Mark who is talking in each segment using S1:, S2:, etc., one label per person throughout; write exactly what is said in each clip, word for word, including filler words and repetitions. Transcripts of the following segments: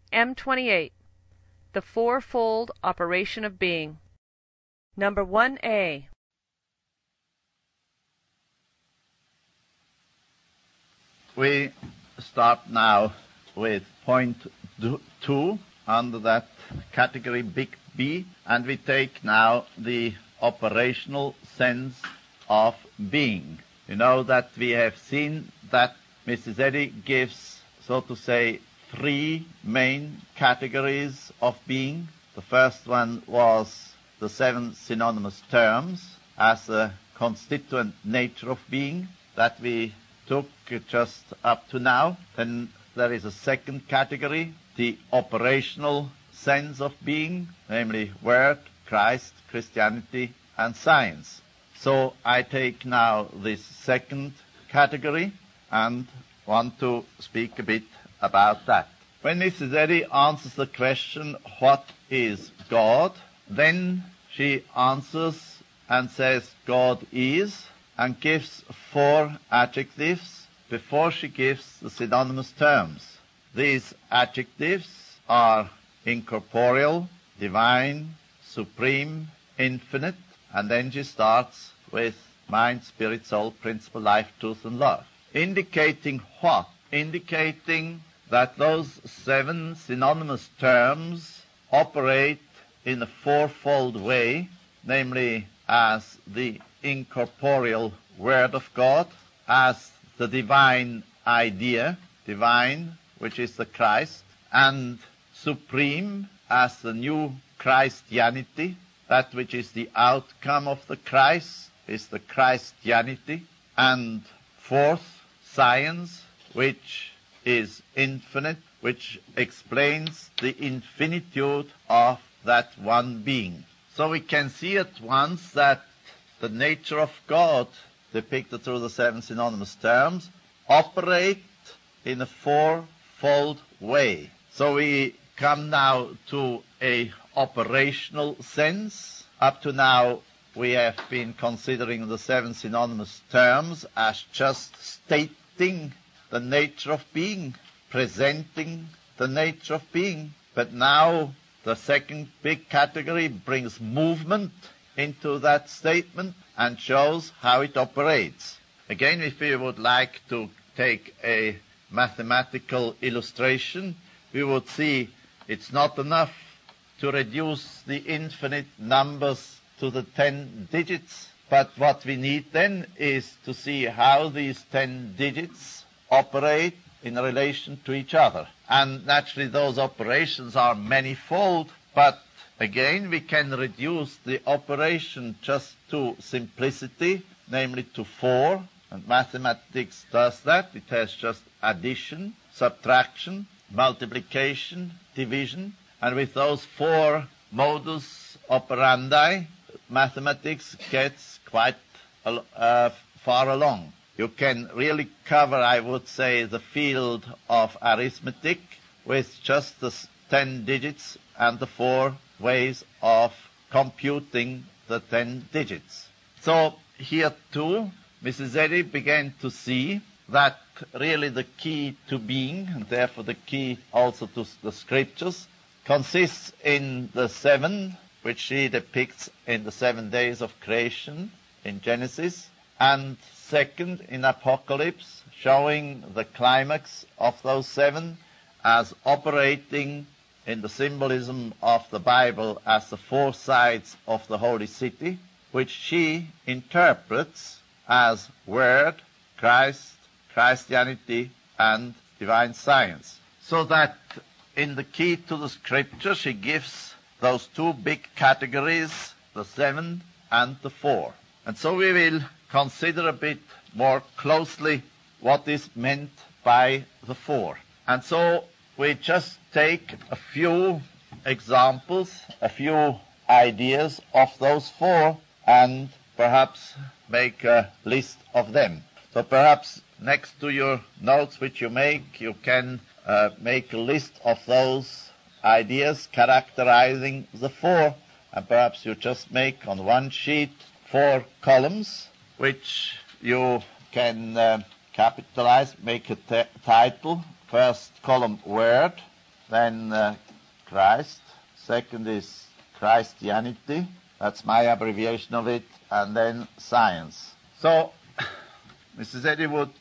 S1: M twenty-eight. The Fourfold Operation of Being. Number one A.
S2: We start now with point two under that category big B, and we take now the operational sense of being. You know that we have seen that Missus Eddy gives, so to say, three main categories of being. The first one was the seven synonymous terms as a constituent nature of being that we took just up to now. Then there is a second category, the operational sense of being, namely Word, Christ, Christianity, and science. So I take now this second category and want to speak a bit about that. When Missus Eddy answers the question, what is God? Then she answers and says God is, and gives four adjectives before she gives the synonymous terms. These adjectives are incorporeal, divine, supreme, infinite, and then she starts with mind, spirit, soul, principle, life, truth, and love. Indicating what? Indicating that those seven synonymous terms operate in a fourfold way, namely as the incorporeal Word of God, as the divine idea, divine, which is the Christ, and supreme as the new Christianity, that which is the outcome of the Christ, is the Christianity, and fourth, science, which is infinite, which explains the infinitude of that one being. So we can see at once that the nature of God, depicted through the seven synonymous terms, operate in a fourfold way. So we come now to a operational sense. Up to now we have been considering the seven synonymous terms as just stating the nature of being, presenting the nature of being. But now the second big category brings movement into that statement and shows how it operates. Again, if we would like to take a mathematical illustration, we would see it's not enough to reduce the infinite numbers to the ten digits, but what we need then is to see how these ten digits operate in relation to each other. And naturally those operations are manifold, but again we can reduce the operation just to simplicity, namely to four, and mathematics does that. It has just addition, subtraction, multiplication, division, and with those four modus operandi, mathematics gets quite uh, far along. You can really cover, I would say, the field of arithmetic with just the ten digits and the four ways of computing the ten digits. So here too, Missus Eddy began to see that really the key to being, and therefore the key also to the scriptures, consists in the seven, which she depicts in the seven days of creation in Genesis, and second in Apocalypse, showing the climax of those seven as operating in the symbolism of the Bible as the four sides of the holy city, which she interprets as Word, Christ, Christianity, and divine science. So that in the key to the scripture she gives those two big categories, the seven and the four. And so we will consider a bit more closely what is meant by the four. And so we just take a few examples, a few ideas of those four, and perhaps make a list of them. So perhaps next to your notes which you make, you can uh, make a list of those ideas characterizing the four, and perhaps you just make on one sheet four columns, which you can uh, capitalize, make a t- title. First column, Word. then uh, Christ. Second is Christianity. That's my abbreviation of it. And then science. So, Missus Eddy would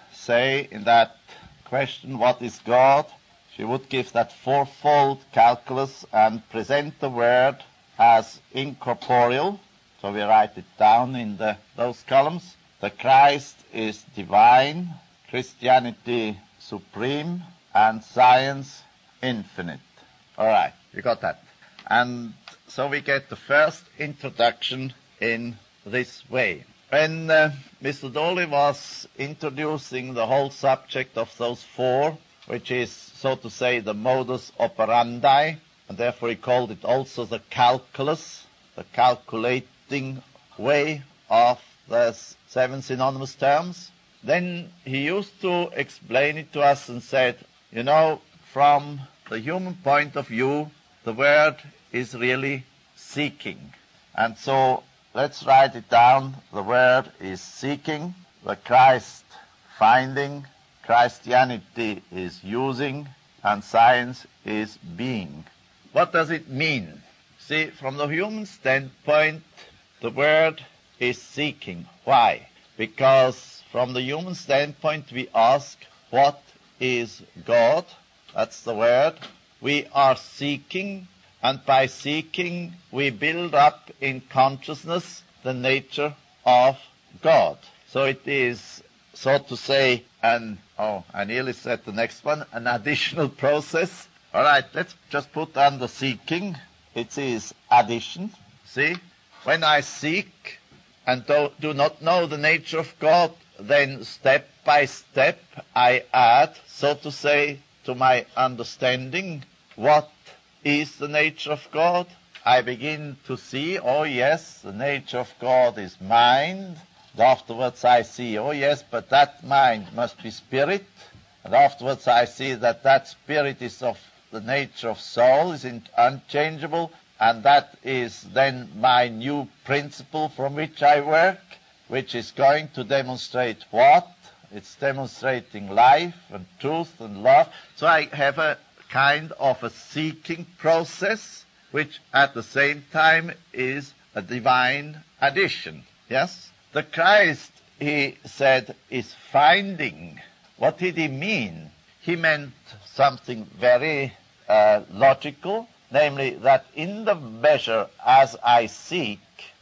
S2: say in that question, what is God? She would give that fourfold calculus and present the word as incorporeal. So we write it down in the, those columns. The Christ is divine, Christianity supreme, and science infinite. All right, you got that. And so we get the first introduction in this way. When uh, Mister Dawley was introducing the whole subject of those four, which is, so to say, the modus operandi, and therefore he called it also the calculus, the calculating way of the seven synonymous terms, then he used to explain it to us and said, you know, from the human point of view, the word is really seeking. And so let's write it down. The word is seeking, the Christ finding, Christianity is using, and science is being. What does it mean? See, from the human standpoint, the word is seeking. Why? Because from the human standpoint, we ask, what is God? That's the word. We are seeking, and by seeking, we build up in consciousness the nature of God. So it is, so to say, an, oh, I nearly said the next one, an additional process. All right, let's just put on the seeking. It is addition. See, when I seek and do, do not know the nature of God, then step by step I add, so to say, to my understanding what is the nature of God. I begin to see, oh yes, the nature of God is mind. And afterwards I see, oh yes, but that mind must be spirit. And afterwards I see that that spirit is of the nature of soul, is unchangeable, and that is then my new principle from which I work, which is going to demonstrate what? It's demonstrating life and truth and love. So I have a kind of a seeking process, which at the same time is a divine addition. Yes? The Christ, he said, is finding. What did he mean? He meant something very uh, logical, namely that in the measure as I seek,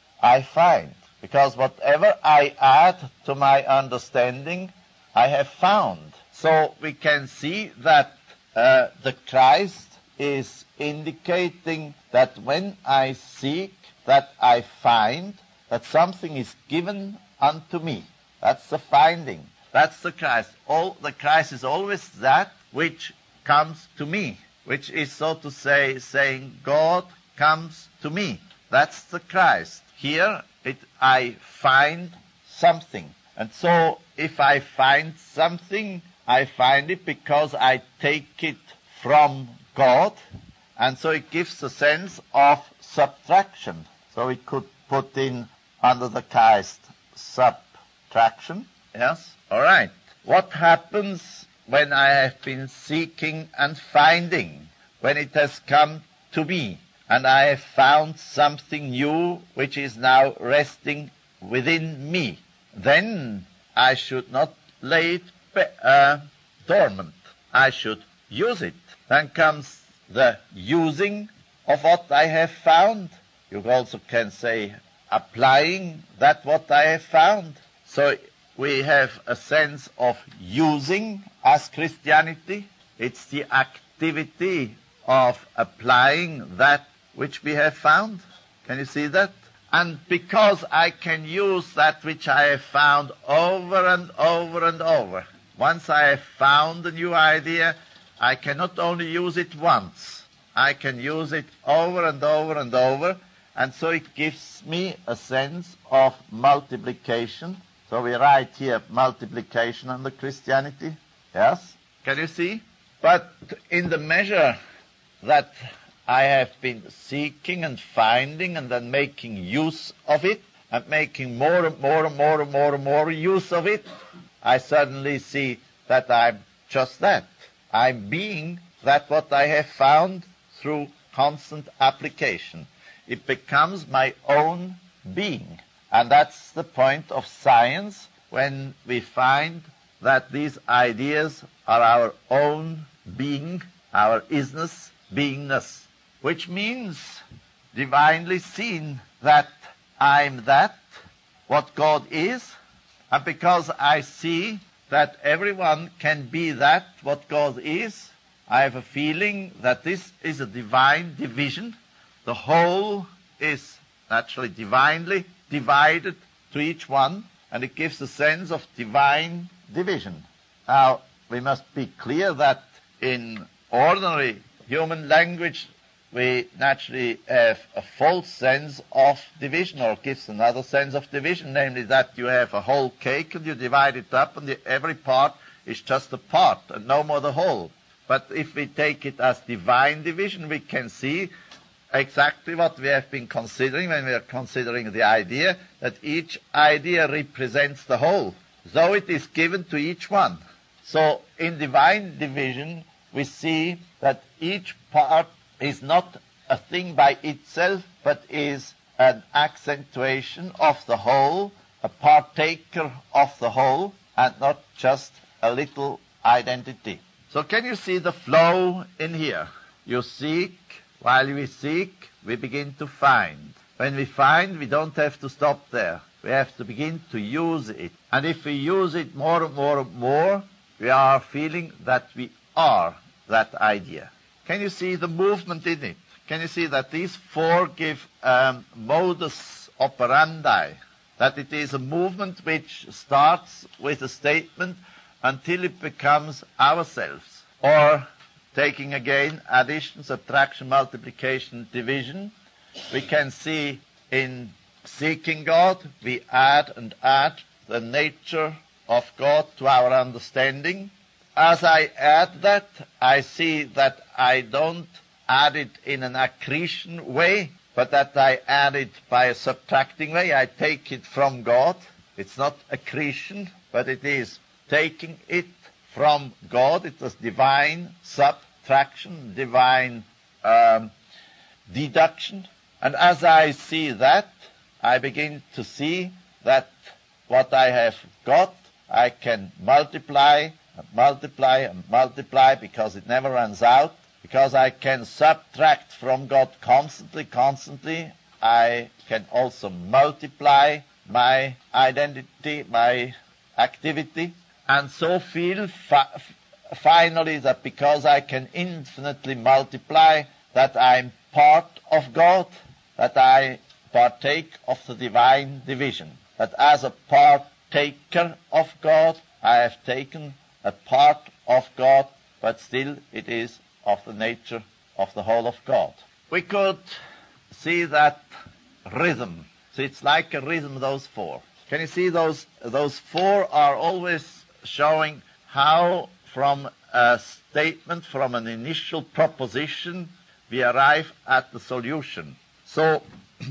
S2: I find. Because whatever I add to my understanding, I have found. So we can see that uh, the Christ is indicating that when I seek, that I find, that something is given unto me. That's the finding. That's the Christ. All the Christ is always that which comes to me, which is, so to say, saying, God comes to me. That's the Christ. Here, it, I find something. And so, if I find something, I find it because I take it from God. And so it gives a sense of subtraction. So we could put in under the Christ subtraction. Yes? All right. What happens when I have been seeking and finding? When it has come to me, and I have found something new which is now resting within me, then I should not lay it uh, dormant. I should use it. Then comes the using of what I have found. You also can say applying that what I have found. So we have a sense of using as Christianity. It's the activity of applying that which we have found. Can you see that? And because I can use that which I have found over and over and over, once I have found a new idea, I can not only use it once, I can use it over and over and over, and so it gives me a sense of multiplication. So we write here multiplication under Christianity. Yes? Can you see? But in the measure that I have been seeking and finding and then making use of it and making more and more and more and more and more use of it, I suddenly see that I'm just that. I'm being that what I have found through constant application. It becomes my own being. And that's the point of science, when we find that these ideas are our own being, our isness, beingness, which means divinely seen that I'm that, what God is, and because I see that everyone can be that, what God is, I have a feeling that this is a divine division. The whole is naturally divinely divided to each one, and it gives a sense of divine division. Now, we must be clear that in ordinary human language, we naturally have a false sense of division, or gives another sense of division, namely that you have a whole cake and you divide it up and the, every part is just a part and no more the whole. But if we take it as divine division, we can see exactly what we have been considering when we are considering the idea, that each idea represents the whole, though it is given to each one. So in divine division, we see that each part is not a thing by itself, but is an accentuation of the whole, a partaker of the whole, and not just a little identity. So can you see the flow in here? You seek, while we seek, we begin to find. When we find, we don't have to stop there. We have to begin to use it. And if we use it more and more and more, we are feeling that we are that idea. Can you see the movement in it? Can you see that these four give um, modus operandi, that it is a movement which starts with a statement until it becomes ourselves? Or, taking again addition, subtraction, multiplication, division, we can see in seeking God, we add and add the nature of God to our understanding. As I add that, I see that I don't add it in an accretion way, but that I add it by a subtracting way. I take it from God. It's not accretion, but it is taking it from God. It is divine subtraction, divine um, deduction. And as I see that, I begin to see that what I have got, I can multiply and multiply and multiply, because it never runs out, because I can subtract from God constantly, constantly. I can also multiply my identity, my activity, and so feel fi- finally that because I can infinitely multiply, that I'm part of God, that I partake of the divine division, that as a partaker of God, I have taken a part of God, but still it is of the nature of the whole of God. We could see that rhythm. So it's like a rhythm, those four. Can you see those? Those four are always showing how from a statement, from an initial proposition, we arrive at the solution. So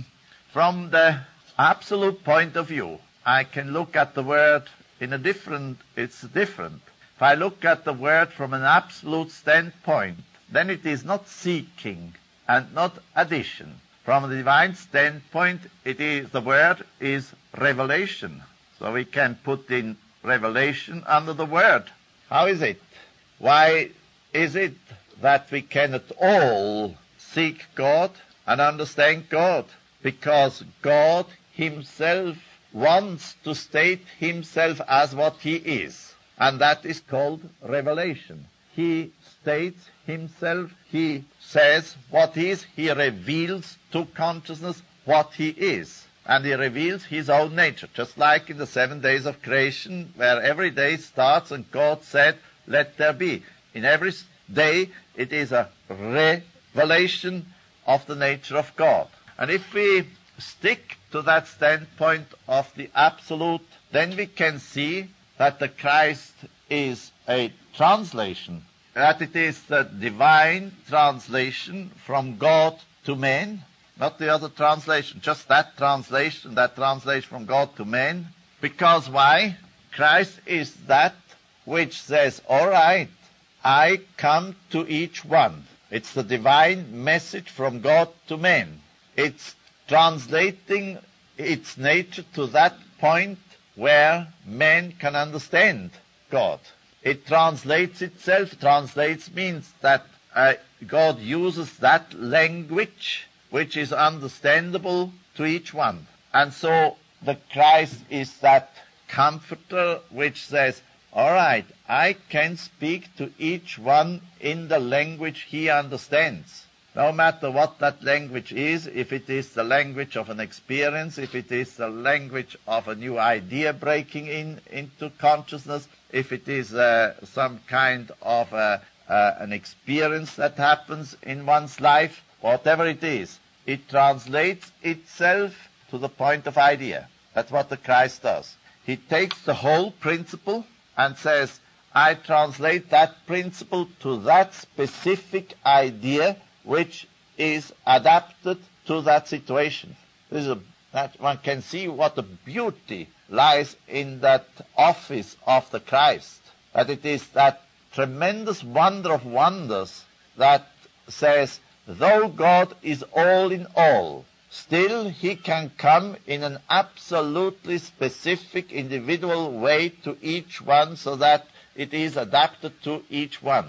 S2: from the absolute point of view, I can look at the word in a different, it's different. If I look at the word from an absolute standpoint, then it is not seeking and not addition. From the divine standpoint, it is, the word is revelation. So we can put in revelation under the word. How is it? Why is it that we cannot all seek God and understand God? Because God himself wants to state himself as what he is. And that is called revelation. He states himself, he says what he is, he reveals to consciousness what he is. And he reveals his own nature, just like in the seven days of creation, where every day starts and God said, let there be. In every day it is a revelation of the nature of God. And if we stick to that standpoint of the absolute, then we can see that the Christ is a translation, that it is the divine translation from God to man, not the other translation, just that translation, that translation from God to man. Because why? Christ is that which says, all right, I come to each one. It's the divine message from God to men. It's translating its nature to that point where men can understand God. It translates itself. Translates means that uh, God uses that language which is understandable to each one. And so the Christ is that comforter which says, all right, I can speak to each one in the language he understands. No matter what that language is, if it is the language of an experience, if it is the language of a new idea breaking in into consciousness, if it is uh, some kind of uh, uh, an experience that happens in one's life, whatever it is, it translates itself to the point of idea. That's what the Christ does. He takes the whole principle and says, I translate that principle to that specific idea which is adapted to that situation. This is a, that one can see what the beauty lies in that office of the Christ, that it is that tremendous wonder of wonders that says, though God is all in all, still he can come in an absolutely specific individual way to each one so that it is adapted to each one.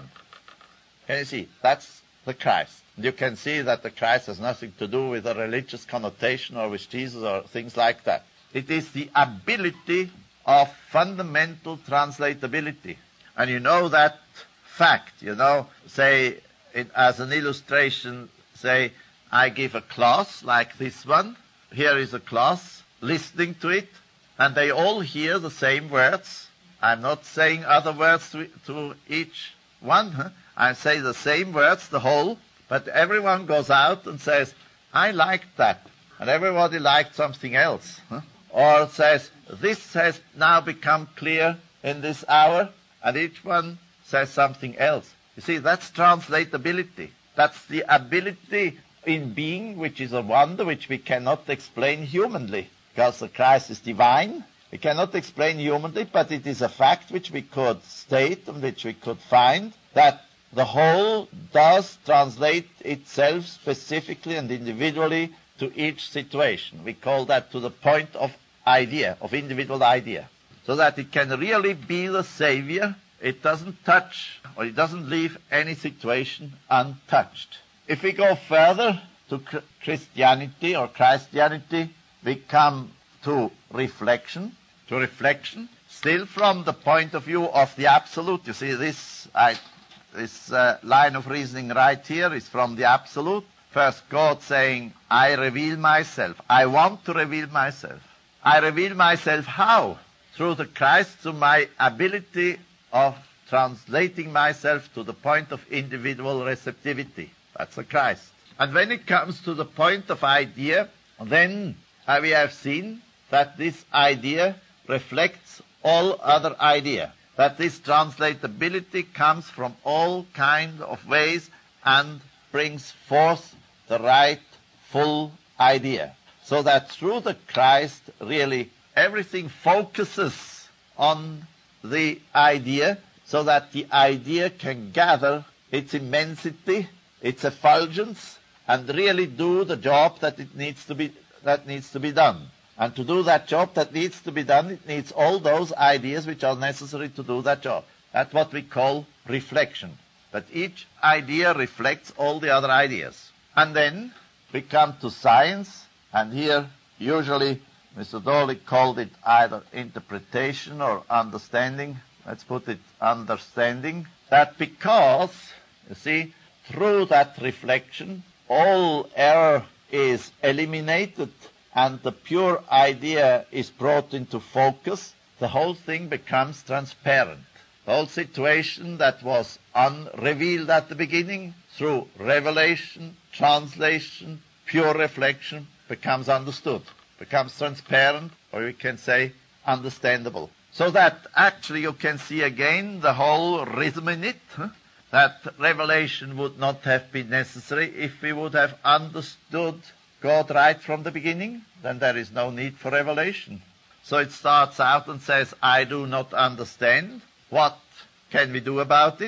S2: Can you see? That's the Christ. You can see that the Christ has nothing to do with a religious connotation or with Jesus or things like that. It is the ability of fundamental translatability. And you know that fact, you know, say, it, as an illustration, say, I give a class like this one. Here is a class listening to it, and they all hear the same words. I'm not saying other words to, to each one. Huh? I say the same words, the whole, but everyone goes out and says, I liked that, and everybody liked something else. Huh? Or says, this has now become clear in this hour, and each one says something else. You see, that's translatability. That's the ability in being, which is a wonder which we cannot explain humanly, because the Christ is divine. We cannot explain humanly, but it is a fact which we could state and which we could find, that the whole does translate itself specifically and individually to each situation. We call that to the point of idea, of individual idea, so that it can really be the Savior. It doesn't touch, or it doesn't leave any situation untouched. If we go further to Christianity or Christianity, we come to reflection, to reflection, still from the point of view of the absolute. You see, this I, this uh, line of reasoning right here is from the absolute. First, God saying, I reveal myself. I want to reveal myself. I reveal myself how? Through the Christ, through my ability of translating myself to the point of individual receptivity. That's the Christ. And when it comes to the point of idea, then uh, we have seen that this idea reflects all other idea, that this translatability comes from all kinds of ways and brings forth the right full idea. So that through the Christ, really, everything focuses on the idea, so that the idea can gather its immensity, its effulgence, and really do the job that it needs to be that needs to be done. And to do that job that needs to be done, it needs all those ideas which are necessary to do that job. That's what we call reflection. That each idea reflects all the other ideas. And then we come to science, and here usually Mister Dawley called it either interpretation or understanding. Let's put it understanding. That because, you see, through that reflection, all error is eliminated and the pure idea is brought into focus, the whole thing becomes transparent. The whole situation that was unrevealed at the beginning, through revelation, translation, pure reflection, becomes understood, becomes transparent, or we can say understandable. So that actually you can see again the whole rhythm in it, huh? That revelation would not have been necessary if we would have understood God right from the beginning. Then there is no need for revelation. So it starts out and says, I do not understand. What can we do about it?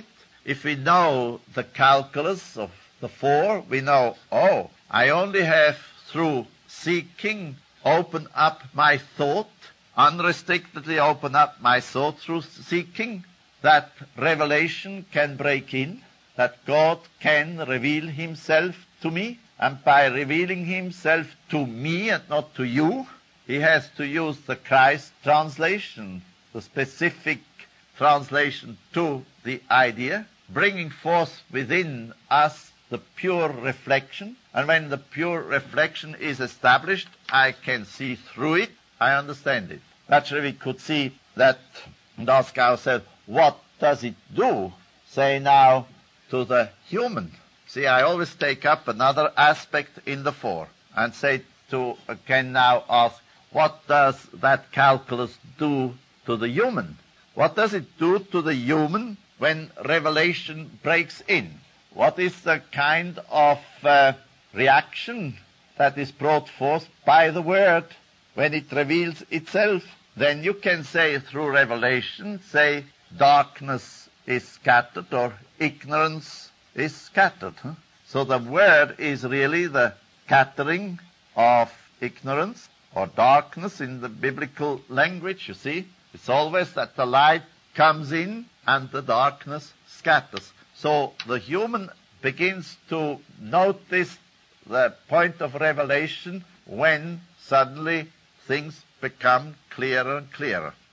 S2: if we know the calculus of the four, we know, oh, I only have through seeking open up my thought, unrestrictedly open up my thought through seeking, that revelation can break in, that God can reveal himself to me, and by revealing himself to me and not to you, he has to use the Christ translation, the specific translation to the idea, bringing forth within us the pure reflection. And when the pure reflection is established, I can see through it, I understand it. Naturally, we could see that and ask ourselves, what does it do, say now, to the human? See, I always take up another aspect in the four and say to, can now ask, what does that calculus do to the human? What does it do to the human when revelation breaks in? What is the kind of uh, reaction that is brought forth by the Word when it reveals itself? Then you can say through revelation, say, darkness is scattered or ignorance is scattered. Huh? So the Word is really the scattering of ignorance or darkness in the biblical language, you see. It's always that the light comes in and the darkness scatters. So the human begins to notice the point of revelation when suddenly things become clearer and clearer.